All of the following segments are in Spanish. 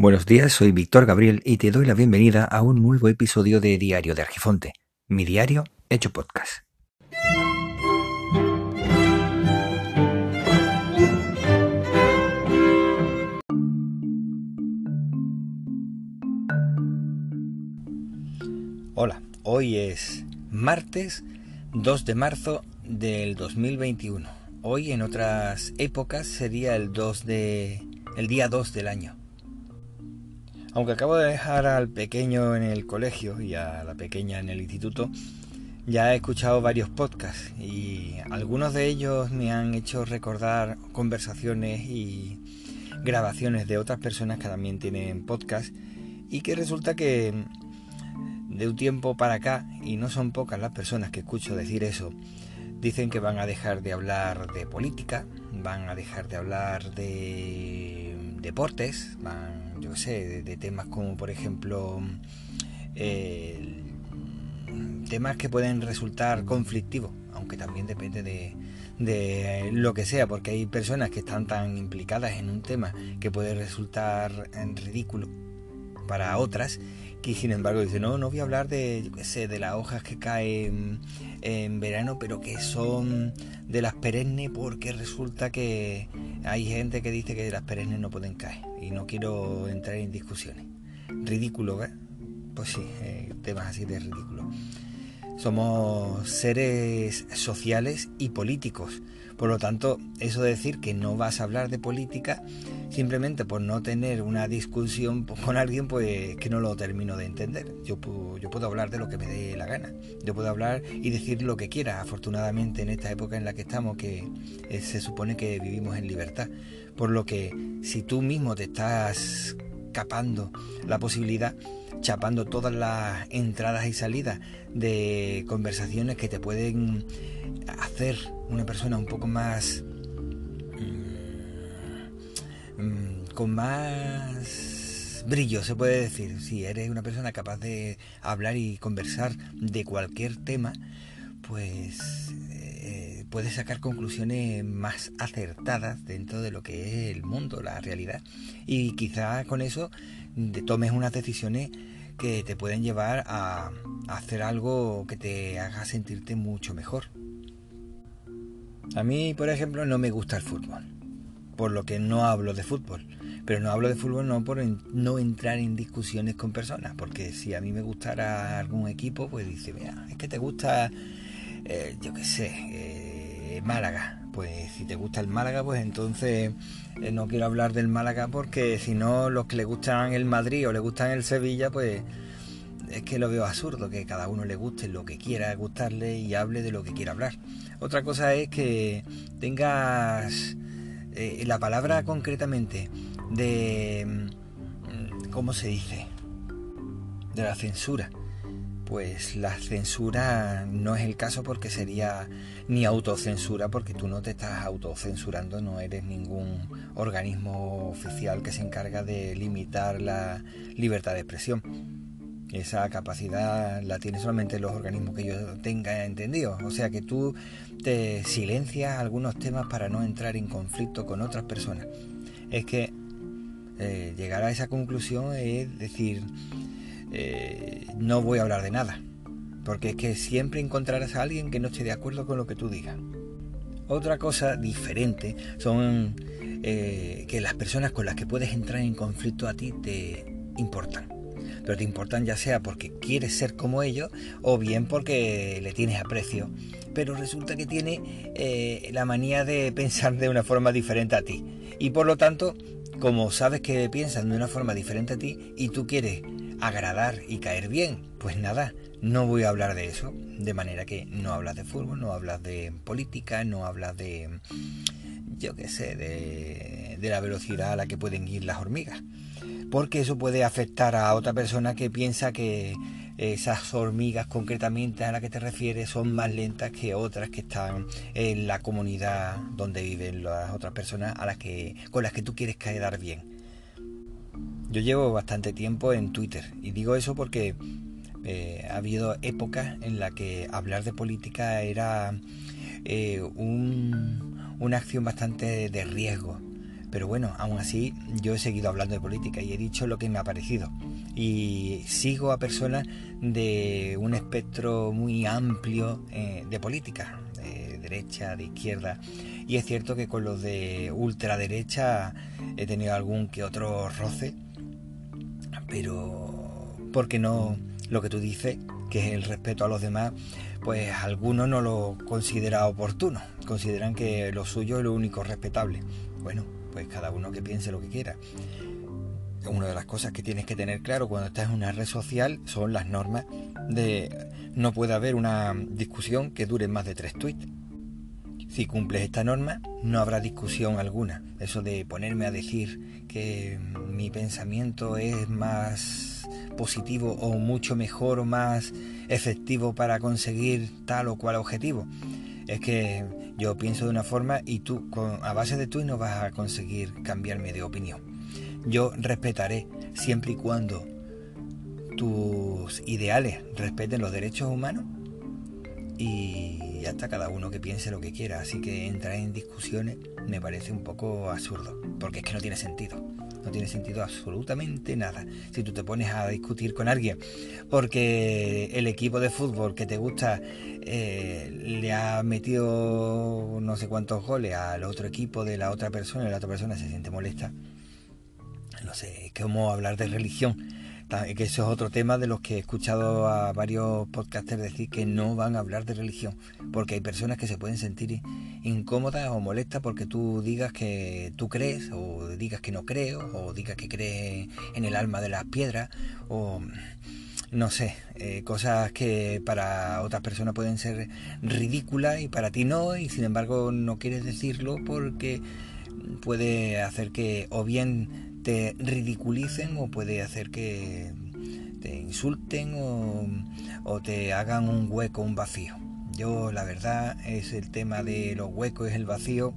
Buenos días, soy Víctor Gabriel y te doy la bienvenida a un nuevo episodio de Diario de Argifonte, mi diario hecho podcast. Hola, hoy es martes 2 de marzo del 2021. Hoy en otras épocas sería el día 2 del año. Aunque acabo de dejar al pequeño en el colegio y a la pequeña en el instituto, ya he escuchado varios podcasts y algunos de ellos me han hecho recordar conversaciones y grabaciones de otras personas que también tienen podcast y que resulta que de un tiempo para acá, y no son pocas las personas que escucho decir eso, dicen que van a dejar de hablar de política, van a dejar de hablar de deportes, de temas como por ejemplo temas que pueden resultar conflictivos, aunque también depende de lo que sea, porque hay personas que están tan implicadas en un tema que puede resultar ridículo para otras, que sin embargo dicen, no voy a hablar de las hojas que caen en verano, pero que son de las perennes, porque resulta que hay gente que dice que de las perennes no pueden caer y no quiero entrar en discusiones. Ridículo, ¿eh? Pues sí, temas así de ridículo. Somos seres sociales y políticos. Por lo tanto, eso de decir que no vas a hablar de política simplemente por no tener una discusión con alguien, pues que no lo termino de entender. Yo puedo hablar de lo que me dé la gana. Yo puedo hablar y decir lo que quiera. Afortunadamente en esta época en la que estamos, que se supone que vivimos en libertad. Por lo que si tú mismo te estás capando la posibilidad, chapando todas las entradas y salidas de conversaciones que te pueden hacer una persona un poco más con más brillo, se puede decir. Si eres una persona capaz de hablar y conversar de cualquier tema, pues puedes sacar conclusiones más acertadas dentro de lo que es el mundo, la realidad, y quizás con eso te tomes unas decisiones que te pueden llevar a hacer algo que te haga sentirte mucho mejor. A mí, por ejemplo, no me gusta el fútbol, por lo que no hablo de fútbol. Pero no hablo de fútbol no por no entrar en discusiones con personas, porque si a mí me gustara algún equipo, pues dice, mira, es que te gusta, Málaga. Pues si te gusta el Málaga, pues entonces no quiero hablar del Málaga, porque si no, los que le gustan el Madrid o le gustan el Sevilla, pues es que lo veo absurdo, que cada uno le guste lo que quiera gustarle y hable de lo que quiera hablar. Otra cosa es que tengas la palabra concretamente de, ¿cómo se dice?, de la censura. Pues la censura no es el caso, porque sería ni autocensura, porque tú no te estás autocensurando, no eres ningún organismo oficial que se encarga de limitar la libertad de expresión. Esa capacidad la tienen solamente los organismos que yo tenga entendido. O sea que tú te silencias algunos temas para no entrar en conflicto con otras personas. Es que llegar a esa conclusión es decir, no voy a hablar de nada, porque es que siempre encontrarás a alguien que no esté de acuerdo con lo que tú digas. Otra cosa diferente son que las personas con las que puedes entrar en conflicto a ti te importan. Pero te importan ya sea porque quieres ser como ellos o bien porque le tienes aprecio. Pero resulta que tiene la manía de pensar de una forma diferente a ti. Y por lo tanto, como sabes que piensan de una forma diferente a ti y tú quieres agradar y caer bien, pues nada, no voy a hablar de eso. De manera que no hablas de fútbol, no hablas de política, no hablas de, de la velocidad a la que pueden ir las hormigas. Porque eso puede afectar a otra persona que piensa que esas hormigas concretamente a las que te refieres son más lentas que otras que están en la comunidad donde viven las otras personas con las que tú quieres quedar bien. Yo llevo bastante tiempo en Twitter y digo eso porque ha habido épocas en las que hablar de política era una acción bastante de riesgo, Pero bueno, aún así yo he seguido hablando de política y he dicho lo que me ha parecido. Y sigo a personas de un espectro muy amplio de política, de derecha, de izquierda. Y es cierto que con los de ultraderecha he tenido algún que otro roce, pero porque no, lo que tú dices, que es el respeto a los demás, pues algunos no lo consideran oportuno, consideran que lo suyo es lo único respetable. Bueno, pues cada uno que piense lo que quiera. Una de las cosas que tienes que tener claro cuando estás en una red social son las normas de no puede haber una discusión que dure más de 3 tweets. Si cumples esta norma, no habrá discusión alguna. Eso de ponerme a decir que mi pensamiento es más positivo o mucho mejor o más efectivo para conseguir tal o cual objetivo. Es que yo pienso de una forma y tú, a base de tú, no vas a conseguir cambiarme de opinión. Yo respetaré siempre y cuando tus ideales respeten los derechos humanos y hasta cada uno que piense lo que quiera. Así que entrar en discusiones me parece un poco absurdo, porque es que no tiene sentido. No tiene sentido absolutamente nada. Si tú te pones a discutir con alguien porque el equipo de fútbol que te gusta le ha metido no sé cuántos goles al otro equipo de la otra persona y la otra persona se siente molesta, no sé, es como hablar de religión, que eso es otro tema de los que he escuchado a varios podcasters decir que no van a hablar de religión, porque hay personas que se pueden sentir incómodas o molestas porque tú digas que tú crees, o digas que no creo, o digas que crees en el alma de las piedras, o no sé, cosas que para otras personas pueden ser ridículas y para ti no, y sin embargo no quieres decirlo porque puede hacer que o bien te ridiculicen o puede hacer que te insulten o te hagan un hueco, un vacío. Yo la verdad es el tema de los huecos y el vacío,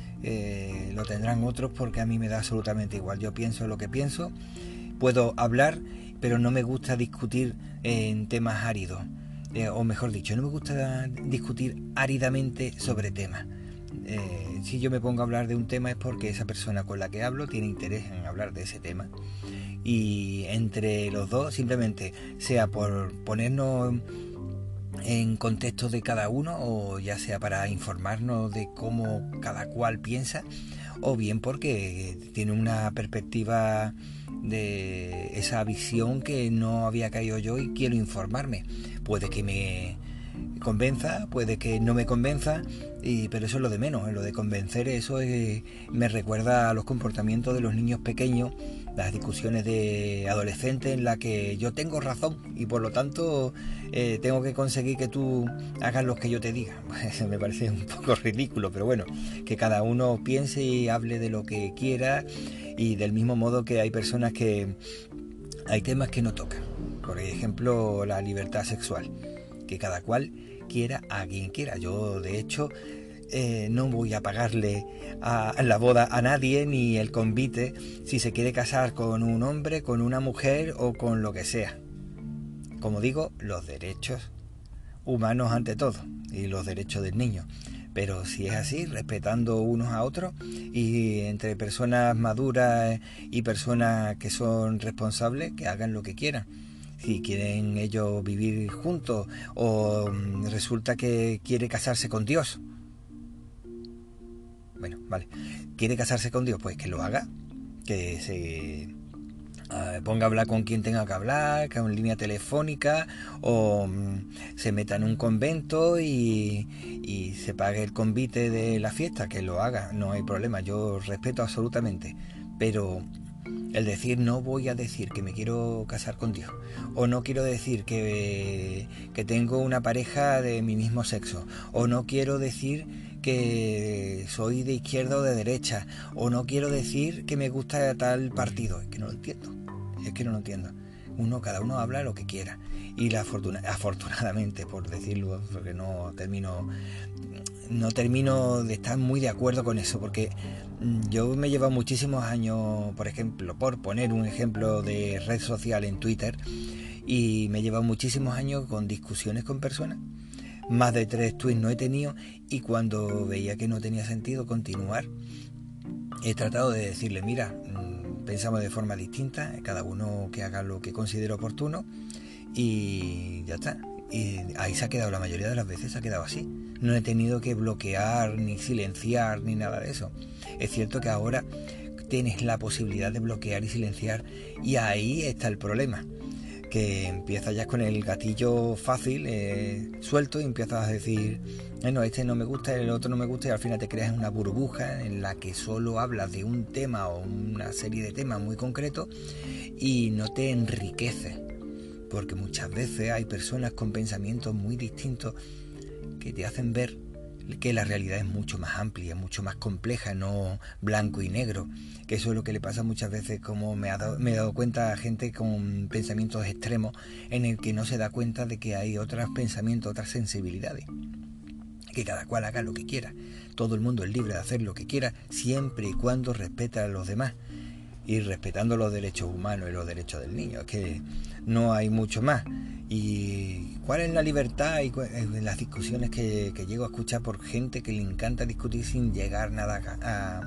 lo tendrán otros porque a mí me da absolutamente igual. Yo pienso lo que pienso, puedo hablar, pero no me gusta discutir en temas áridos, o mejor dicho, no me gusta discutir áridamente sobre temas. Si yo me pongo a hablar de un tema es porque esa persona con la que hablo tiene interés en hablar de ese tema, y entre los dos simplemente sea por ponernos en contexto de cada uno, o ya sea para informarnos de cómo cada cual piensa, o bien porque tiene una perspectiva de esa visión que no había caído yo y quiero informarme. Puede que me convenza, puede que no me convenza, pero eso es lo de menos. Lo de convencer, eso me recuerda a los comportamientos de los niños pequeños, las discusiones de adolescentes en las que yo tengo razón y por lo tanto tengo que conseguir que tú hagas lo que yo te diga. Pues me parece un poco ridículo, pero bueno, que cada uno piense y hable de lo que quiera, y del mismo modo que hay personas que hay temas que no tocan. Por ejemplo, la libertad sexual, que cada cual quiera a quien quiera. Yo de hecho no voy a pagarle a la boda a nadie, ni el convite, si se quiere casar con un hombre, con una mujer o con lo que sea. Como digo, los derechos humanos ante todo, y los derechos del niño. Pero si es así, respetando unos a otros y entre personas maduras y personas que son responsables, que hagan lo que quieran. Si quieren ellos vivir juntos, o resulta que quiere casarse con Dios. Bueno, vale. ¿Quiere casarse con Dios? Pues que lo haga. Que se ponga a hablar con quien tenga que hablar, que en línea telefónica, o se meta en un convento y se pague el convite de la fiesta, que lo haga, no hay problema, yo respeto absolutamente. Pero el decir no voy a decir que me quiero casar con Dios, o no quiero decir que tengo una pareja de mi mismo sexo, o no quiero decir que soy de izquierda o de derecha, o no quiero decir que me gusta tal partido, es que no lo entiendo, cada uno habla lo que quiera, y afortunadamente, por decirlo, porque no termino de estar muy de acuerdo con eso, porque yo me llevo muchísimos años, por ejemplo, por poner un ejemplo de red social, en Twitter, y me llevo muchísimos años con discusiones con personas. Más de 3 tweets no he tenido, y cuando veía que no tenía sentido continuar, he tratado de decirle, mira, pensamos de forma distinta, cada uno que haga lo que considere oportuno y ya está. Y ahí se ha quedado, la mayoría de las veces se ha quedado así. No he tenido que bloquear, ni silenciar, ni nada de eso. Es cierto que ahora tienes la posibilidad de bloquear y silenciar, y ahí está el problema, que empiezas ya con el gatillo fácil, suelto, y empiezas a decir, bueno, este no me gusta, el otro no me gusta, y al final te creas una burbuja en la que solo hablas de un tema o una serie de temas muy concretos y no te enriqueces, porque muchas veces hay personas con pensamientos muy distintos que te hacen ver que la realidad es mucho más amplia, mucho más compleja, no blanco y negro, que eso es lo que le pasa muchas veces, como me he dado cuenta a gente con pensamientos extremos, en el que no se da cuenta de que hay otros pensamientos, otras sensibilidades, que cada cual haga lo que quiera, todo el mundo es libre de hacer lo que quiera, siempre y cuando respeta a los demás, y respetando los derechos humanos y los derechos del niño, es que no hay mucho más. ¿Y cuál es la libertad? Y en las discusiones que llego a escuchar por gente que le encanta discutir sin llegar nada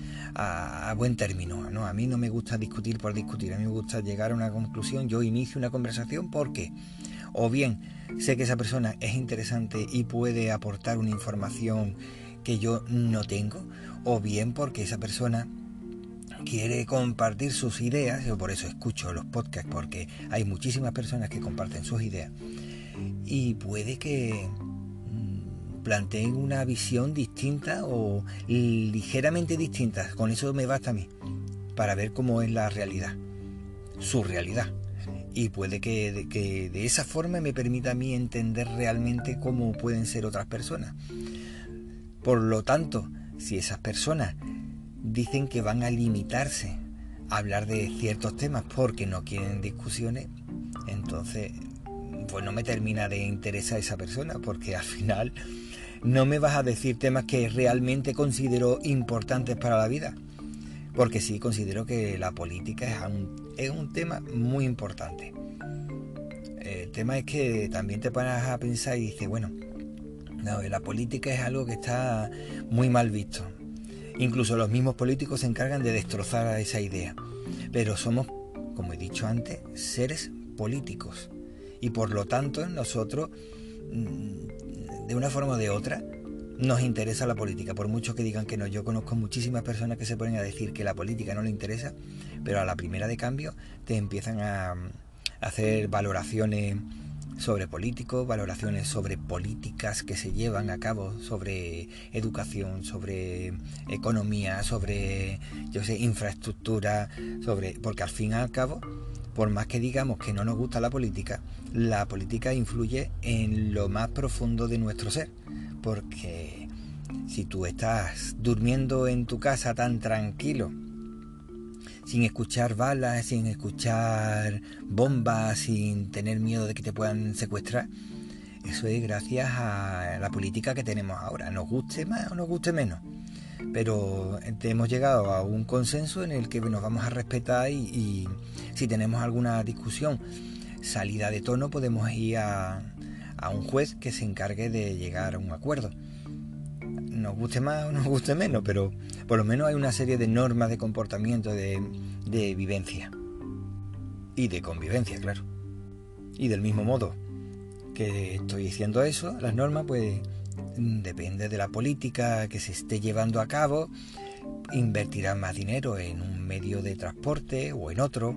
a buen término, ¿no? A mí no me gusta discutir por discutir, a mí me gusta llegar a una conclusión. Yo inicio una conversación porque o bien sé que esa persona es interesante y puede aportar una información que yo no tengo, o bien porque esa persona quiere compartir sus ideas. Yo por eso escucho los podcasts, porque hay muchísimas personas que comparten sus ideas y puede que planteen una visión distinta o ligeramente distinta. Con eso me basta a mí para ver cómo es la realidad, su realidad, y puede que de esa forma me permita a mí entender realmente cómo pueden ser otras personas. Por lo tanto, si esas personas dicen que van a limitarse a hablar de ciertos temas porque no quieren discusiones, entonces pues no me termina de interesar esa persona, porque al final no me vas a decir temas que realmente considero importantes para la vida, porque sí considero que la política es un tema muy importante. El tema es que también te paras a pensar y dices, bueno, no, la política es algo que está muy mal visto. Incluso los mismos políticos se encargan de destrozar esa idea. Pero somos, como he dicho antes, seres políticos. Y por lo tanto, nosotros, de una forma o de otra, nos interesa la política. Por mucho que digan que no, yo conozco muchísimas personas que se ponen a decir que la política no les interesa, pero a la primera de cambio te empiezan a hacer valoraciones sobre políticos, valoraciones sobre políticas que se llevan a cabo, sobre educación, sobre economía, sobre, yo sé, infraestructura, porque al fin y al cabo, por más que digamos que no nos gusta la política influye en lo más profundo de nuestro ser, porque si tú estás durmiendo en tu casa tan tranquilo, sin escuchar balas, sin escuchar bombas, sin tener miedo de que te puedan secuestrar, eso es gracias a la política que tenemos ahora, nos guste más o nos guste menos. Pero hemos llegado a un consenso en el que nos vamos a respetar, y si tenemos alguna discusión salida de tono, podemos ir a un juez que se encargue de llegar a un acuerdo. Nos guste más o nos guste menos, pero por lo menos hay una serie de normas de comportamiento, de vivencia y de convivencia, claro. Y del mismo modo que estoy diciendo eso, las normas, pues depende de la política que se esté llevando a cabo, invertirán más dinero en un medio de transporte o en otro,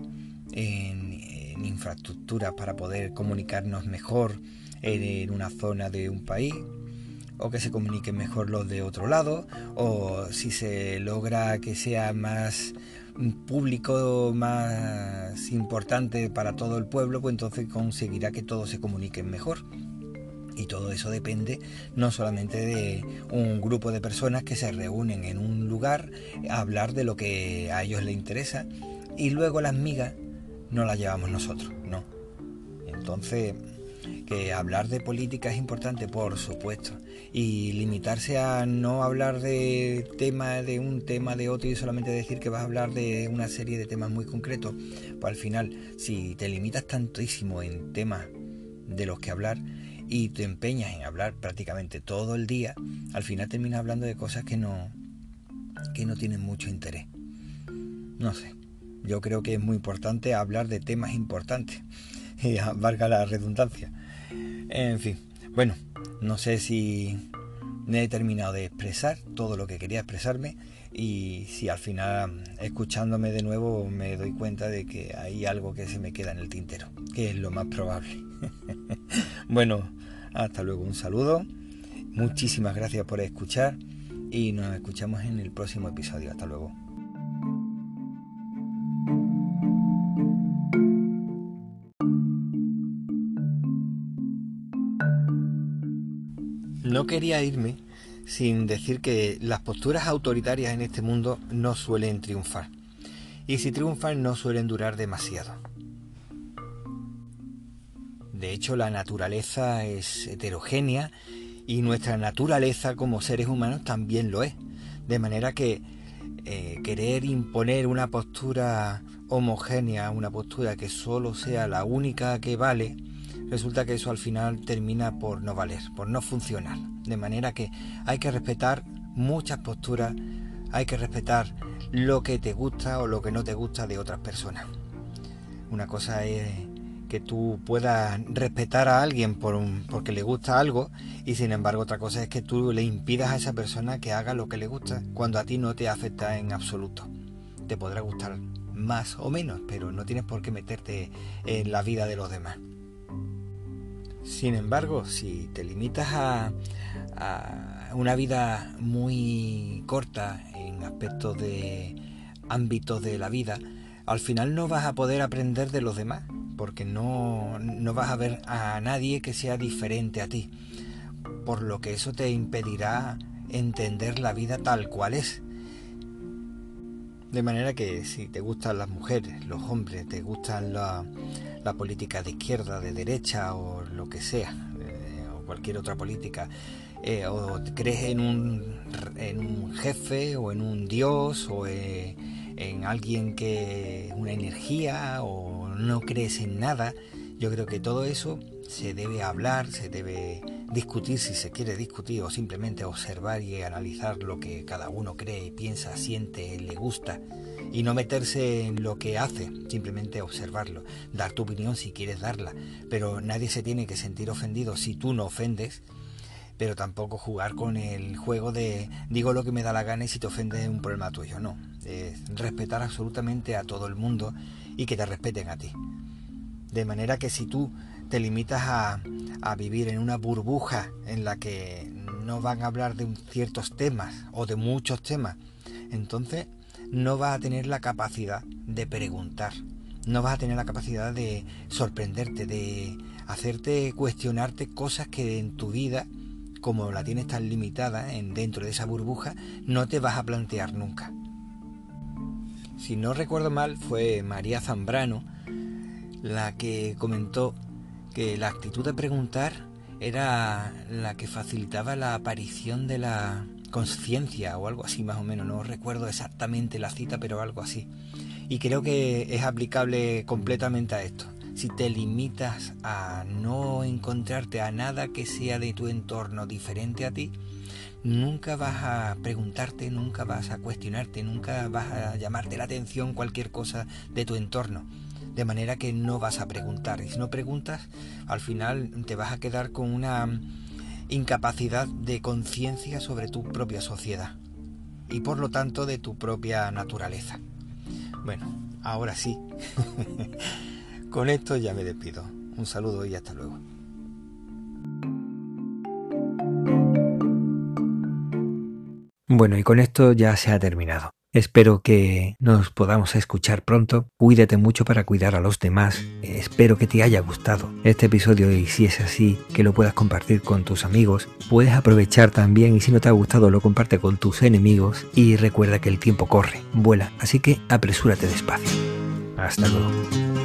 en infraestructuras para poder comunicarnos mejor en una zona de un país, o que se comuniquen mejor los de otro lado, o si se logra que sea más público, más importante para todo el pueblo, pues entonces conseguirá que todos se comuniquen mejor. Y todo eso depende no solamente de un grupo de personas que se reúnen en un lugar a hablar de lo que a ellos les interesa, y luego las migas no las llevamos nosotros, no. Entonces, que hablar de política es importante, por supuesto, y limitarse a no hablar de un tema de otro y solamente decir que vas a hablar de una serie de temas muy concretos, pues al final, si te limitas tantísimo en temas de los que hablar y te empeñas en hablar prácticamente todo el día, al final terminas hablando de cosas que no que no tienen mucho interés. No sé, yo creo que es muy importante hablar de temas importantes, y valga la redundancia. En fin, bueno, no sé si me he terminado de expresar todo lo que quería expresarme, y si al final, escuchándome de nuevo, me doy cuenta de que hay algo que se me queda en el tintero, que es lo más probable. Bueno, hasta luego, un saludo, muchísimas gracias por escuchar y nos escuchamos en el próximo episodio. Hasta luego. No quería irme sin decir que las posturas autoritarias en este mundo no suelen triunfar. Y si triunfan no suelen durar demasiado. De hecho, la naturaleza es heterogénea y nuestra naturaleza como seres humanos también lo es. De manera que querer imponer una postura homogénea, una postura que solo sea la única que vale, resulta que eso al final termina por no valer, por no funcionar. De manera que hay que respetar muchas posturas, hay que respetar lo que te gusta o lo que no te gusta de otras personas. Una cosa es que tú puedas respetar a alguien porque le gusta algo, y sin embargo otra cosa es que tú le impidas a esa persona que haga lo que le gusta cuando a ti no te afecta en absoluto. Te podrá gustar más o menos, pero no tienes por qué meterte en la vida de los demás. Sin embargo, si te limitas a una vida muy corta en aspectos de ámbitos de la vida, al final no vas a poder aprender de los demás, porque no vas a ver a nadie que sea diferente a ti, por lo que eso te impedirá entender la vida tal cual es. De manera que si te gustan las mujeres, los hombres, te gustan la política de izquierda, de derecha o lo que sea, o cualquier otra política, o crees en un jefe o en un dios o en alguien que una energía, o no crees en nada, yo creo que todo eso se debe hablar, se debe discutir si se quiere discutir, o simplemente observar y analizar lo que cada uno cree, piensa, siente, le gusta, y no meterse en lo que hace, simplemente observarlo, dar tu opinión si quieres darla, pero nadie se tiene que sentir ofendido si tú no ofendes, pero tampoco jugar con el juego de digo lo que me da la gana y si te ofendes es un problema tuyo. No, es respetar absolutamente a todo el mundo y que te respeten a ti. De manera que si tú te limitas a vivir en una burbuja en la que no van a hablar de ciertos temas o de muchos temas, entonces no vas a tener la capacidad de preguntar, no vas a tener la capacidad de sorprenderte, de hacerte cuestionarte cosas que en tu vida, como la tienes tan limitada dentro de esa burbuja, no te vas a plantear nunca. Si no recuerdo mal, fue María Zambrano la que comentó que la actitud de preguntar era la que facilitaba la aparición de la conciencia o algo así más o menos, no recuerdo exactamente la cita, pero algo así. Y creo que es aplicable completamente a esto. Si te limitas a no encontrarte a nada que sea de tu entorno diferente a ti, nunca vas a preguntarte, nunca vas a cuestionarte, nunca vas a llamarte la atención cualquier cosa de tu entorno. De manera que no vas a preguntar. Y si no preguntas, al final te vas a quedar con una incapacidad de conciencia sobre tu propia sociedad y por lo tanto de tu propia naturaleza. Bueno, ahora sí. Con esto ya me despido. Un saludo y hasta luego. Bueno, y con esto ya se ha terminado. Espero que nos podamos escuchar pronto. Cuídate mucho para cuidar a los demás. Espero que te haya gustado este episodio, y si es así, que lo puedas compartir con tus amigos. Puedes aprovechar también, y si no te ha gustado, lo comparte con tus enemigos. Y recuerda que el tiempo corre, vuela, así que apresúrate despacio. Hasta luego.